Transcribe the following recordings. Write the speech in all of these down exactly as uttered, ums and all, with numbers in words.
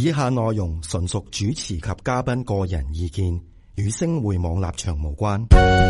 以下內容純屬主持及嘉賓個人意見，與星匯網立場無關。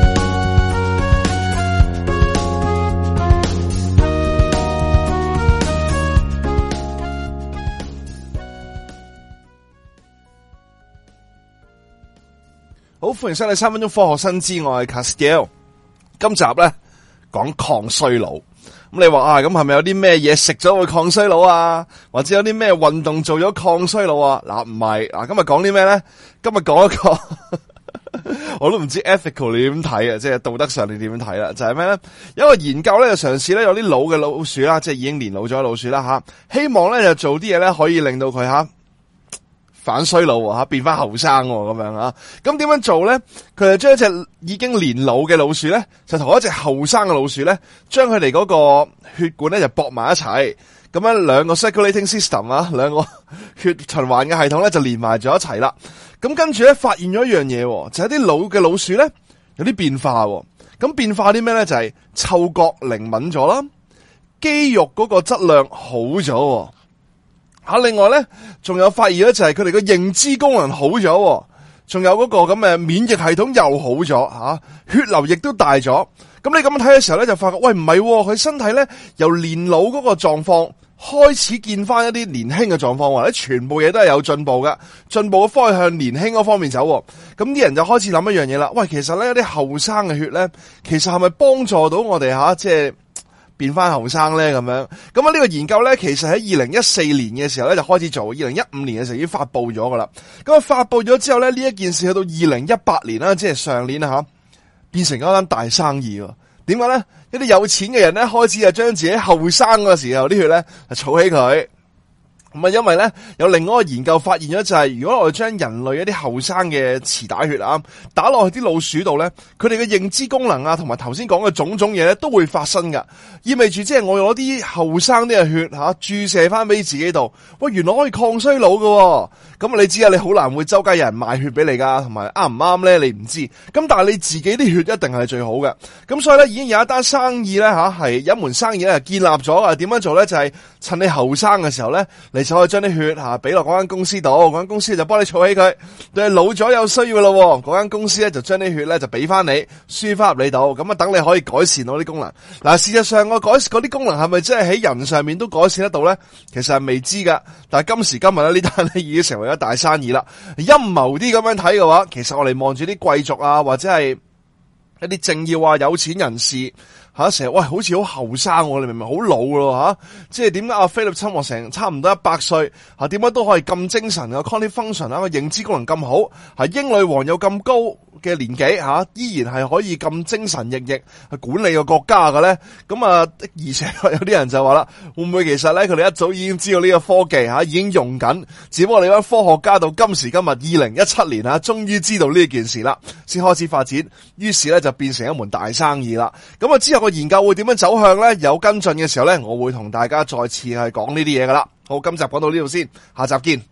好，歡迎收睇三分鐘科學新知，我係 Castiel。今集咧講抗衰老。咁你話啊，咁係咪有啲咩嘢食咗會抗衰老啊？或者有啲咩運動做咗抗衰老啊？嗱，唔係，嗱，今日講啲咩咧？今日講一個我都唔知 ethical 你點睇啊，即係道德上你點樣睇啦？就係咩咧？有一個研究咧，就嘗試咧有啲老嘅老鼠啦，即係已經年老咗嘅老鼠啦吓，希望咧就做啲嘢咧可以令到佢吓反衰老吓，變翻後生咁樣啊！咁點樣做咧？佢就將一隻已經年老嘅老鼠咧，就同一隻後生嘅老鼠咧，將佢哋嗰個血管咧就駁埋一齊，咁樣兩個 circulating system 啊，兩個血循環嘅系統咧就連埋咗一齊啦。咁跟住咧發現咗一樣嘢，就係啲老嘅老鼠咧有啲變化。咁變化啲咩咧？就係嗅覺靈敏咗啦，肌肉嗰個質量好咗。吓，另外咧，仲有發現咧，就係佢哋嘅認知功能好咗，仲有嗰個咁嘅免疫系統又好咗，吓，血流亦都大咗。咁你咁樣睇嘅時候咧，就發覺喂，唔係，佢身體咧由年老嗰個狀況開始見翻一啲年輕嘅狀況，或者全部嘢都係有進步嘅，進步嘅方向年輕嗰方面走。咁啲人就開始諗一樣嘢啦，喂，其實咧有啲後生嘅血咧，其實係咪幫助到我哋吓，即係變翻後生咧咁樣？咁啊呢個研究咧，其實喺二零一四年嘅時候咧就開始做，二零一五年嘅時候已經發布咗噶啦。咁啊發布咗之後咧，呢一件事去到二零一八年啦，即係上年啦吓，變成一單大生意。點解咧？一啲有錢嘅人咧開始就將自己後生嘅時候啲血咧就儲起佢。咁啊，因為咧有另外一個研究發現咗，就係如果我哋將人類一啲後生嘅臍帶血啊打落去啲老鼠度咧，佢哋嘅認知功能啊，同埋頭先講嘅種種嘢咧都會發生噶。意味住即係我攞啲後生啲嘅血吓、啊、注射翻俾自己度，喂，原來可以抗衰老噶。咁你知啊，你好難會周街有人賣血俾你噶，同埋啱唔啱咧？你唔知。咁但係你自己啲血一定係最好嘅。咁所以咧已經有一單生意咧吓，係一門生意咧建立咗啊。點樣做咧？就係、是、趁你後生嘅時候咧，你就可以將啲血吓俾落嗰間公司度，嗰間公司就幫你儲起佢。對，老咗有需要咯，嗰間公司咧就將啲血咧就俾翻你，輸翻入你度，咁啊等你可以改善到啲功能。嗱，事實上我改嗰啲功能係咪真係喺人上面都改善得到咧？其實係未知噶。但係今時今日咧呢單咧已經成為咗大生意啦。陰謀啲咁樣睇嘅話，其實我哋望住啲貴族啊，或者係一啲政要啊、有錢人士。吓，成日喂，好似好後生，你明明好老咯吓，即係點解阿菲臘親王成差唔多一百歲，吓點解都可以咁精神啊 cognitive function 啊，個認知功能咁好，係英女王有咁高嘅年紀吓，依然係可以咁精神奕奕去管理個國家嘅咧？咁啊，而且有啲人就話啦，會唔會其實咧佢哋一早已經知道呢個科技吓，已經用緊，只不過你班科學家到今時今日二零一七年吓，終於知道呢件事啦，先開始發展，於是咧就變成一門大生意啦。咁啊之後個研究會點樣走向咧？有跟進嘅時候咧，我會同大家再次係講呢啲嘢噶啦。好，今集講到呢度先，下集見。